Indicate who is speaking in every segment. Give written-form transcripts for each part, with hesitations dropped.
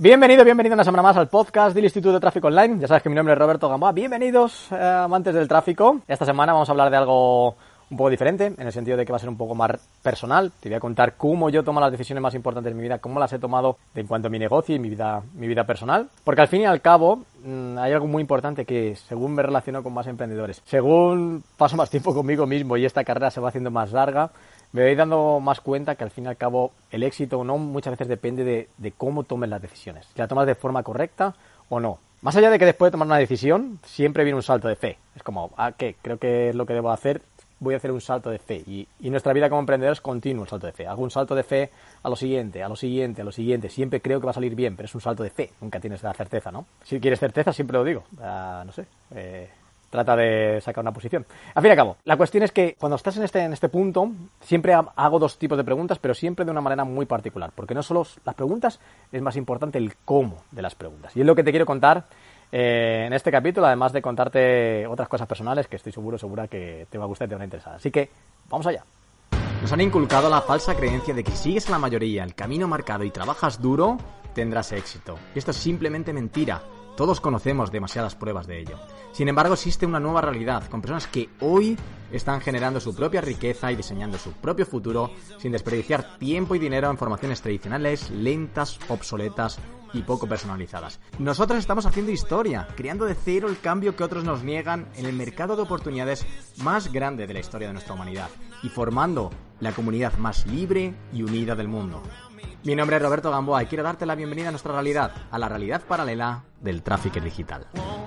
Speaker 1: Bienvenido una semana más al podcast del Instituto de Tráfico Online. Ya sabes que mi nombre es Roberto Gamboa. Bienvenidos, amantes del tráfico. Esta semana vamos a hablar de algo un poco diferente, en el sentido de que va a ser un poco más personal. Te voy a contar cómo yo tomo las decisiones más importantes de mi vida, cómo las he tomado en cuanto a mi negocio y mi vida personal. Porque al fin y al cabo hay algo muy importante que, según me relaciono con más emprendedores, según paso más tiempo conmigo mismo y esta carrera se va haciendo más larga, me voy dando más cuenta que al fin y al cabo el éxito o no muchas veces depende de cómo tomes las decisiones. Si la tomas de forma correcta o no. Más allá de que después de tomar una decisión, siempre viene un salto de fe. Es como, ¿qué? Creo que es lo que debo hacer. Voy a hacer un salto de fe. Y nuestra vida como emprendedor es continuo el salto de fe. Hago un salto de fe a lo siguiente. Siempre creo que va a salir bien, pero es un salto de fe. Nunca tienes la certeza, ¿no? Si quieres certeza, siempre lo digo. No sé. Trata de sacar una posición. Al fin y al cabo, la cuestión es que cuando estás en este punto, siempre hago dos tipos de preguntas, pero siempre de una manera muy particular. Porque no solo las preguntas, es más importante el cómo de las preguntas. Y es lo que te quiero contar en este capítulo, además de contarte otras cosas personales que estoy segura que te va a gustar y te van a interesar. Así que, vamos allá. Nos han inculcado la falsa creencia de que si sigues a la mayoría el camino marcado y trabajas duro, tendrás éxito. Y esto es simplemente mentira. Todos conocemos demasiadas pruebas de ello. Sin embargo, existe una nueva realidad, con personas que hoy están generando su propia riqueza y diseñando su propio futuro sin desperdiciar tiempo y dinero en formaciones tradicionales, lentas, obsoletas y poco personalizadas. Nosotros estamos haciendo historia, creando de cero el cambio que otros nos niegan en el mercado de oportunidades más grande de la historia de nuestra humanidad y formando la comunidad más libre y unida del mundo. Mi nombre es Roberto Gamboa y quiero darte la bienvenida a nuestra realidad, a la realidad paralela del tráfico digital.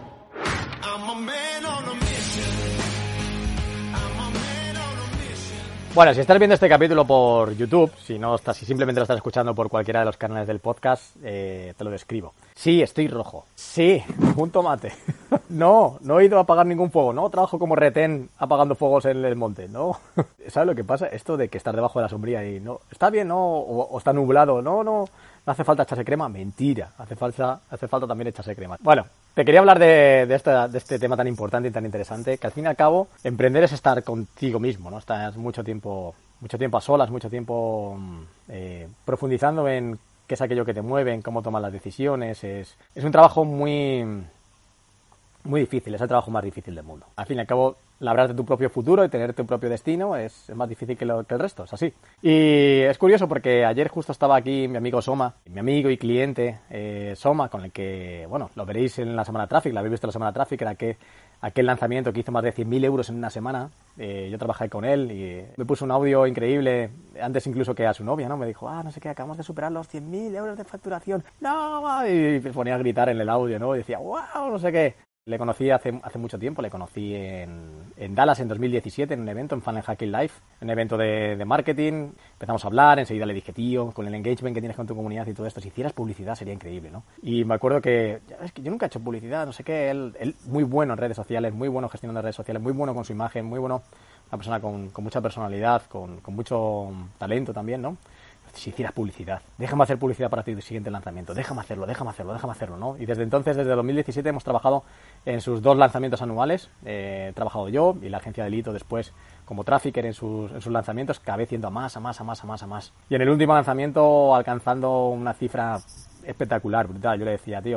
Speaker 1: Bueno, si estás viendo este capítulo por YouTube, si simplemente lo estás escuchando por cualquiera de los canales del podcast, te lo describo. Sí, estoy rojo. Sí, un tomate. No he ido a apagar ningún fuego. No trabajo como retén apagando fuegos en el monte. No. ¿Sabes lo que pasa? Esto de que estar debajo de la sombrilla y no está bien, no, o está nublado. No hace falta echarse crema. Mentira. Hace falta también echarse crema. Bueno, te quería hablar de este tema tan importante y tan interesante, que al fin y al cabo emprender es estar contigo mismo, ¿no? Estás mucho tiempo a solas, mucho tiempo profundizando en qué es aquello que te mueve, en cómo tomas las decisiones. Es un trabajo muy difícil, es el trabajo más difícil del mundo. Al fin y al cabo, labrarte tu propio futuro y tener tu propio destino es más difícil que el resto, es así. Y es curioso porque ayer justo estaba aquí mi amigo Soma, mi amigo y cliente Soma, con el que, bueno, lo veréis en la Semana Traffic, la habéis visto en la Semana Traffic, era aquel lanzamiento que hizo más de 100.000 euros en una semana. Yo trabajé con él y me puso un audio increíble, antes incluso que a su novia, ¿no? Me dijo, no sé qué, acabamos de superar los 100.000 euros de facturación. ¡No! Y me ponía a gritar en el audio, ¿no? Y decía, ¡wow! No sé qué. Le conocí hace mucho tiempo, le conocí en Dallas en 2017, en un evento, en Funnel Hacking Live, un evento de marketing. Empezamos a hablar, enseguida le dije, tío, con el engagement que tienes con tu comunidad y todo esto, si hicieras publicidad sería increíble, ¿no? Y me acuerdo que, es que yo nunca he hecho publicidad, no sé qué, él muy bueno en redes sociales, muy bueno gestionando redes sociales, muy bueno con su imagen, muy bueno, una persona con mucha personalidad, con mucho talento también, ¿no? Si hicieras publicidad, déjame hacer publicidad para tu siguiente lanzamiento, déjame hacerlo, ¿no? Y desde entonces, desde 2017, hemos trabajado en sus 2 lanzamientos anuales. He trabajado yo y la agencia de Lito después como trafficker en sus lanzamientos, cada vez yendo a más. Y en el último lanzamiento alcanzando una cifra espectacular, brutal. Yo le decía, tío,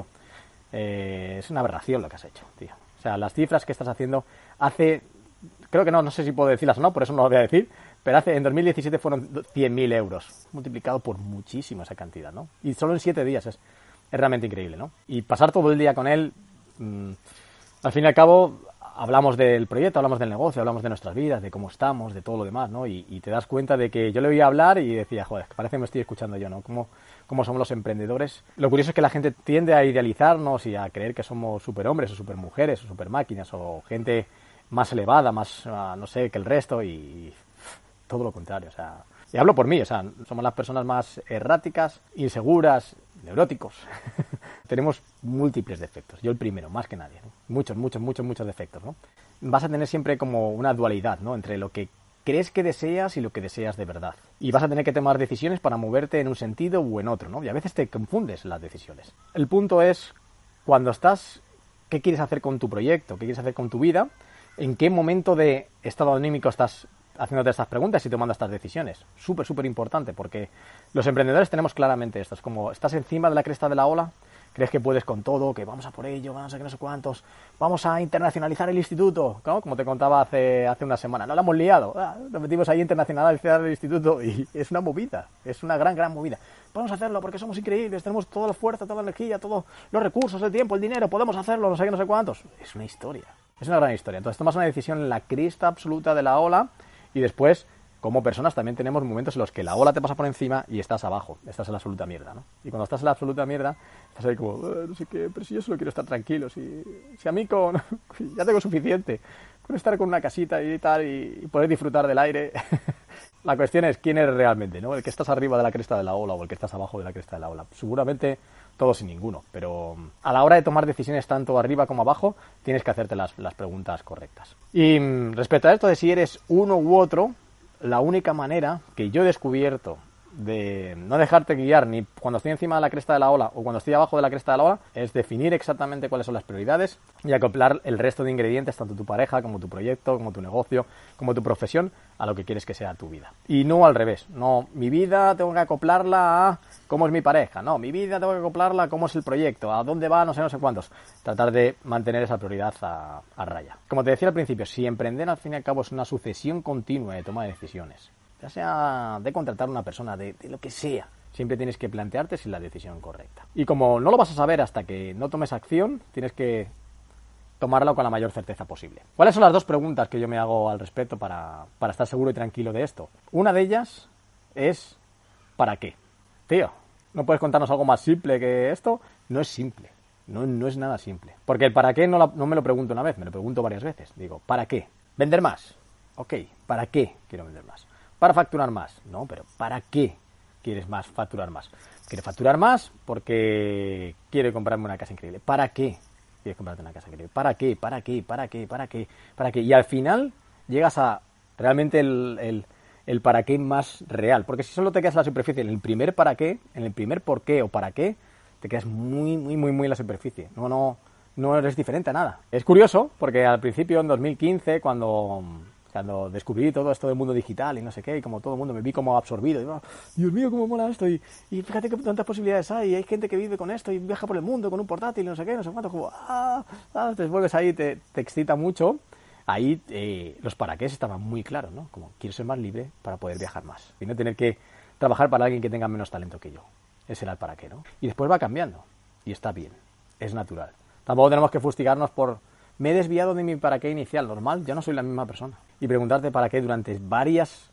Speaker 1: es una aberración lo que has hecho, tío. O sea, las cifras que estás haciendo creo que no sé si puedo decirlas o no, por eso no lo voy a decir, pero en 2017 fueron 100.000 euros, multiplicado por muchísimo esa cantidad, ¿no? Y solo en 7 días es realmente increíble, ¿no? Y pasar todo el día con él, al fin y al cabo, hablamos del proyecto, hablamos del negocio, hablamos de nuestras vidas, de cómo estamos, de todo lo demás, ¿no? Y te das cuenta de que yo le oía hablar y decía, joder, parece que me estoy escuchando yo, ¿no? Cómo somos los emprendedores. Lo curioso es que la gente tiende a idealizarnos y a creer que somos superhombres o supermujeres o supermáquinas o gente más elevada, más, no sé, que el resto y todo lo contrario, o sea, y hablo por mí, o sea, somos las personas más erráticas, inseguras, neuróticos. Tenemos múltiples defectos, yo el primero, más que nadie, ¿no? Muchos defectos, ¿no? Vas a tener siempre como una dualidad, ¿no? Entre lo que crees que deseas y lo que deseas de verdad. Y vas a tener que tomar decisiones para moverte en un sentido u en otro, ¿no? Y a veces te confundes las decisiones. El punto es, cuando estás, ¿qué quieres hacer con tu proyecto? ¿Qué quieres hacer con tu vida? ¿En qué momento de estado anímico estás haciéndote estas preguntas y tomando estas decisiones. Súper, súper importante, porque los emprendedores tenemos claramente esto. Es como, estás encima de la cresta de la ola, crees que puedes con todo, que vamos a por ello, vamos a que no sé cuántos, vamos a internacionalizar el instituto, ¿no? Como te contaba hace una semana. No la hemos liado, nos metimos ahí a internacionalizar el instituto y es una movida, es una gran, gran movida. Podemos hacerlo porque somos increíbles, tenemos toda la fuerza, toda la energía, todos los recursos, el tiempo, el dinero, podemos hacerlo, no sé qué, no sé cuántos. Es una historia, es una gran historia. Entonces tomas una decisión en la cresta absoluta de la ola y después, como personas, también tenemos momentos en los que la ola te pasa por encima y estás abajo, estás en la absoluta mierda, ¿no? Y cuando estás en la absoluta mierda, estás ahí como, no sé qué, pero si yo solo quiero estar tranquilo, si a mí ya tengo suficiente con estar con una casita y tal y poder disfrutar del aire. La cuestión es quién eres realmente, ¿no? El que estás arriba de la cresta de la ola o el que estás abajo de la cresta de la ola. Seguramente todos y ninguno, pero a la hora de tomar decisiones tanto arriba como abajo, tienes que hacerte las preguntas correctas. Y respecto a esto de si eres uno u otro, la única manera que yo he descubierto de no dejarte guiar ni cuando estoy encima de la cresta de la ola o cuando estoy abajo de la cresta de la ola es definir exactamente cuáles son las prioridades y acoplar el resto de ingredientes, tanto tu pareja como tu proyecto, como tu negocio, como tu profesión, a lo que quieres que sea tu vida. Y no al revés, no, mi vida tengo que acoplarla a cómo es mi pareja, no, mi vida tengo que acoplarla a cómo es el proyecto, a dónde va, no sé cuántos. Tratar de mantener esa prioridad a raya. Como te decía al principio, si emprender al fin y al cabo es una sucesión continua de toma de decisiones, ya sea de contratar a una persona, de lo que sea, siempre tienes que plantearte si es la decisión correcta. Y como no lo vas a saber hasta que no tomes acción, tienes que tomarlo con la mayor certeza posible. ¿Cuáles son las dos preguntas que yo me hago al respecto para estar seguro y tranquilo de esto? Una de ellas es ¿para qué? Tío, ¿no puedes contarnos algo más simple que esto? No es simple, no es nada simple. Porque el para qué no me lo pregunto una vez, me lo pregunto varias veces. Digo, ¿para qué? ¿Vender más? Ok, ¿para qué quiero vender más? ¿Para facturar más? No, pero ¿para qué quieres facturar más? ¿Quieres facturar más? Porque quiero comprarme una casa increíble. ¿Para qué quieres comprarte una casa increíble? ¿Para qué? ¿Para qué? ¿Para qué? ¿Para qué? ¿Para qué? Y al final llegas a realmente el para qué más real. Porque si solo te quedas en la superficie, en el primer para qué, en el primer por qué o para qué, te quedas muy en la superficie. No eres diferente a nada. Es curioso, porque al principio, en 2015, cuando descubrí todo esto del mundo digital y no sé qué, y como todo el mundo me vi como absorbido, y digo, Dios mío, cómo mola esto, y fíjate que tantas posibilidades hay gente que vive con esto y viaja por el mundo con un portátil y no sé qué, no sé cuánto, como, te vuelves ahí, te excita mucho. Ahí los para qué estaban muy claros, ¿no? Como, quiero ser más libre para poder viajar más y no tener que trabajar para alguien que tenga menos talento que yo. Ese era el para qué, ¿no? Y después va cambiando, y está bien, es natural. Tampoco tenemos que fustigarnos por me he desviado de mi para qué inicial, normal, ya no soy la misma persona. Y preguntarte para qué durante varias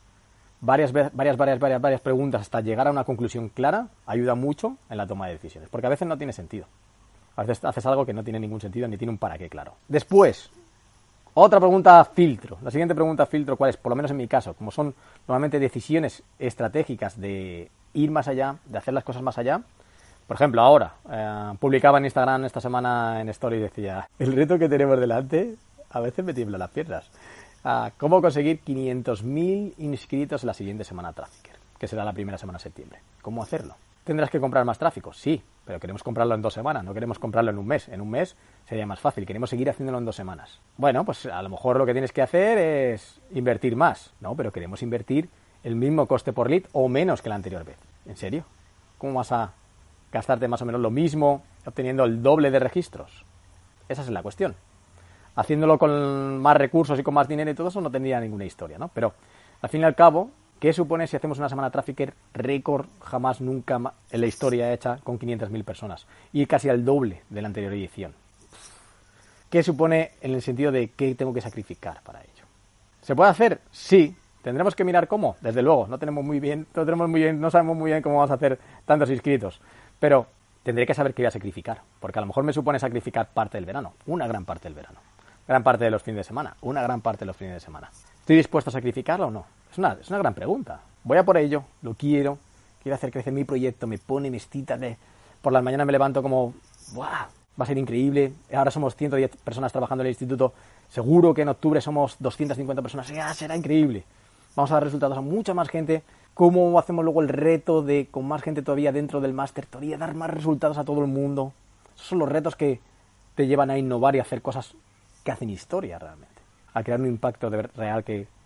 Speaker 1: preguntas hasta llegar a una conclusión clara ayuda mucho en la toma de decisiones, porque a veces no tiene sentido. A veces haces algo que no tiene ningún sentido ni tiene un para qué claro. Después, otra pregunta filtro. La siguiente pregunta filtro, ¿cuál es? Por lo menos en mi caso, como son normalmente decisiones estratégicas de ir más allá, de hacer las cosas más allá. Por ejemplo, ahora, publicaba en Instagram esta semana en Story y decía, el reto que tenemos delante, a veces me tiemblan las piernas. ¿Cómo conseguir 500.000 inscritos en la siguiente semana Trafficker? Que será la primera semana de septiembre. ¿Cómo hacerlo? ¿Tendrás que comprar más tráfico? Sí, pero queremos comprarlo en 2 semanas, no queremos comprarlo en un mes. En un mes sería más fácil, queremos seguir haciéndolo en 2 semanas. Bueno, pues a lo mejor lo que tienes que hacer es invertir más. No, pero queremos invertir el mismo coste por lead o menos que la anterior vez. ¿En serio? ¿Cómo vas a gastarte más o menos lo mismo obteniendo el doble de registros? Esa es la cuestión. Haciéndolo con más recursos y con más dinero y todo eso no tendría ninguna historia, ¿no? Pero al fin y al cabo, ¿qué supone si hacemos una semana Trafficker récord jamás nunca en la historia hecha con 500.000 personas y casi al doble de la anterior edición? ¿Qué supone en el sentido de qué tengo que sacrificar para ello? ¿Se puede hacer? Sí. ¿Tendremos que mirar cómo? Desde luego, no sabemos muy bien cómo vamos a hacer tantos inscritos. Pero tendré que saber qué voy a sacrificar, porque a lo mejor me supone sacrificar parte del verano, una gran parte del verano, gran parte de los fines de semana, una gran parte de los fines de semana. ¿Estoy dispuesto a sacrificarlo o no? Es una gran pregunta. Voy a por ello, lo quiero hacer crecer mi proyecto, me excita, por las mañanas me levanto como, ¡buah! Va a ser increíble, ahora somos 110 personas trabajando en el instituto, seguro que en octubre somos 250 personas, ¡ya! Será increíble. Vamos a dar resultados a mucha más gente. ¿Cómo hacemos luego el reto de, con más gente todavía dentro del máster, todavía dar más resultados a todo el mundo? Esos son los retos que te llevan a innovar y a hacer cosas que hacen historia realmente, a crear un impacto real que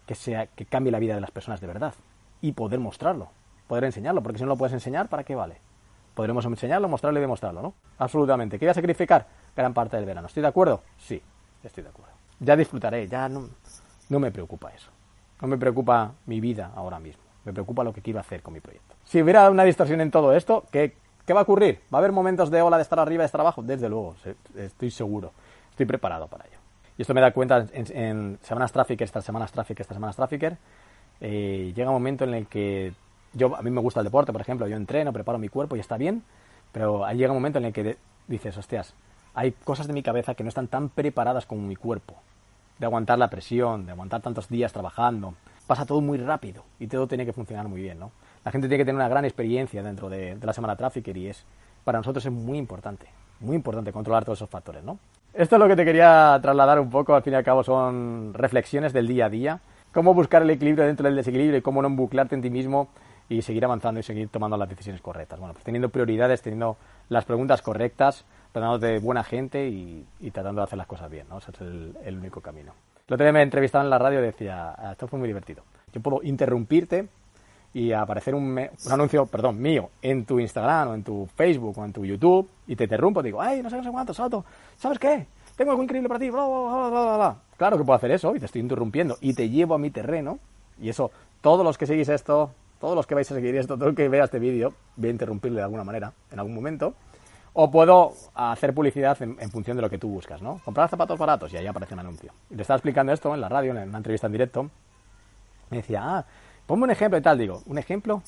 Speaker 1: que cambie la vida de las personas de verdad. Y poder mostrarlo, poder enseñarlo, porque si no lo puedes enseñar, ¿para qué vale? Podremos enseñarlo, mostrarlo y demostrarlo, ¿no? Absolutamente. ¿Qué voy a sacrificar? Gran parte del verano. ¿Estoy de acuerdo? Sí, estoy de acuerdo. Ya disfrutaré, ya no me preocupa eso. No me preocupa mi vida ahora mismo. Me preocupa lo que quiero hacer con mi proyecto. Si hubiera una distorsión en todo esto, ¿qué va a ocurrir? ¿Va a haber momentos de ola de estar arriba y de estar abajo? Desde luego, estoy seguro. Estoy preparado para ello. Y esto me da cuenta en semanas Trafficker, estas semanas Trafficker, llega un momento en el que a mí me gusta el deporte, por ejemplo, yo entreno, preparo mi cuerpo y está bien, pero ahí llega un momento en el que dices, hostias, hay cosas de mi cabeza que no están tan preparadas como mi cuerpo, de aguantar la presión, de aguantar tantos días trabajando. Pasa todo muy rápido y todo tiene que funcionar muy bien, ¿no? La gente tiene que tener una gran experiencia dentro de la semana Trafficker y para nosotros es muy importante controlar todos esos factores, ¿no? Esto es lo que te quería trasladar un poco, al fin y al cabo son reflexiones del día a día, cómo buscar el equilibrio dentro del desequilibrio y cómo no embuclarte en ti mismo y seguir avanzando y seguir tomando las decisiones correctas. Bueno, pues teniendo prioridades, teniendo las preguntas correctas, tratándote de buena gente y tratando de hacer las cosas bien, ¿no? Ese es el único camino. El otro día me entrevistaban en la radio y decía, esto fue muy divertido. Yo puedo interrumpirte y aparecer un anuncio, mío, en tu Instagram o en tu Facebook o en tu YouTube y te interrumpo, digo, ¡ay, no sé cuánto, Salto! ¿Sabes qué? Tengo algo increíble para ti, bla, bla, bla, bla, bla. Claro que puedo hacer eso y te estoy interrumpiendo y te llevo a mi terreno y eso, todos los que seguís esto, todos los que vais a seguir esto, todo el que vea este vídeo, voy a interrumpirle de alguna manera, en algún momento, o puedo hacer publicidad en función de lo que tú buscas, ¿no? Comprar zapatos baratos y ahí aparece un anuncio. Y le estaba explicando esto en la radio, en una entrevista en directo, me decía, ponme un ejemplo y tal, digo, un ejemplo,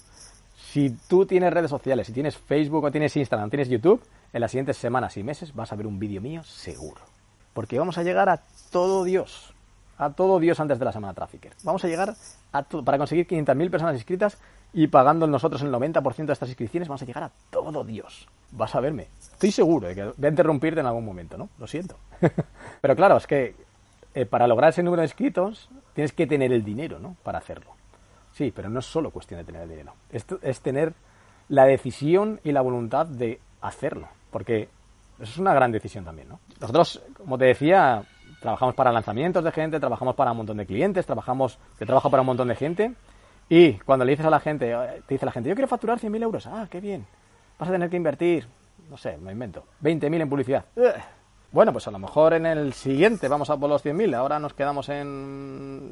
Speaker 1: si tú tienes redes sociales, si tienes Facebook o tienes Instagram, tienes YouTube, en las siguientes semanas y meses vas a ver un vídeo mío seguro. Porque vamos a llegar a todo Dios antes de la semana Trafficker. Vamos a llegar a todo, para conseguir 500.000 personas inscritas y pagando nosotros el 90% de estas inscripciones, vamos a llegar a todo Dios. Vas a verme. Estoy seguro de que voy a interrumpirte en algún momento, ¿no? Lo siento. Pero claro, es que para lograr ese número de inscritos tienes que tener el dinero, ¿no? Para hacerlo. Sí, pero no es solo cuestión de tener el dinero. Esto es tener la decisión y la voluntad de hacerlo. Porque eso es una gran decisión también, ¿no? Nosotros, como te decía, trabajamos para lanzamientos de gente, trabajamos para un montón de clientes, yo trabajo para un montón de gente y cuando le dices a la gente, te dice la gente, yo quiero facturar 100.000 euros, qué bien, vas a tener que invertir, no sé, me invento, 20.000 en publicidad. Bueno, pues a lo mejor en el siguiente vamos a por los 100.000, ahora nos quedamos en...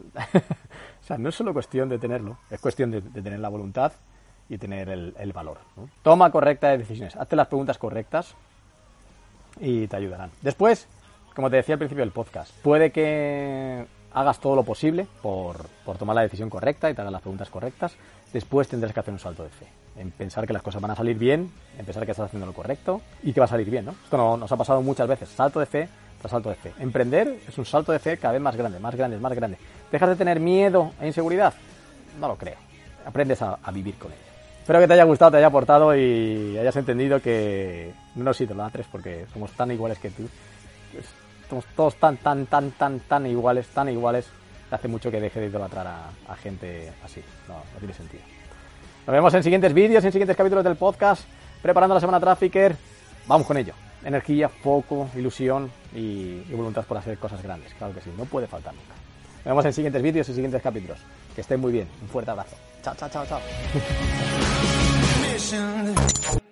Speaker 1: O sea, no es solo cuestión de tenerlo, es cuestión de tener la voluntad y tener el valor, ¿no? Toma correcta de decisiones, hazte las preguntas correctas y te ayudarán. Después, como te decía al principio del podcast, puede que hagas todo lo posible por tomar la decisión correcta y te hagas las preguntas correctas. Después tendrás que hacer un salto de fe, en pensar que las cosas van a salir bien, en pensar que estás haciendo lo correcto y que va a salir bien, ¿no? Esto nos ha pasado muchas veces, salto de fe tras salto de fe. Emprender es un salto de fe cada vez más grande, más grande, más grande. ¿Dejas de tener miedo e inseguridad? No lo creo. Aprendes a vivir con ello. Espero que te haya gustado, te haya aportado y hayas entendido que no nos idolatres porque somos tan iguales que tú. Somos todos tan iguales, hace mucho que deje de idolatrar a gente así. No tiene sentido. Nos vemos en siguientes vídeos, en siguientes capítulos del podcast, preparando la semana Trafficker. Vamos con ello. Energía, foco, ilusión y voluntad por hacer cosas grandes. Claro que sí, no puede faltar nunca. Nos vemos en siguientes vídeos y siguientes capítulos. Que estén muy bien. Un fuerte abrazo. Chao, chao, chao, chao.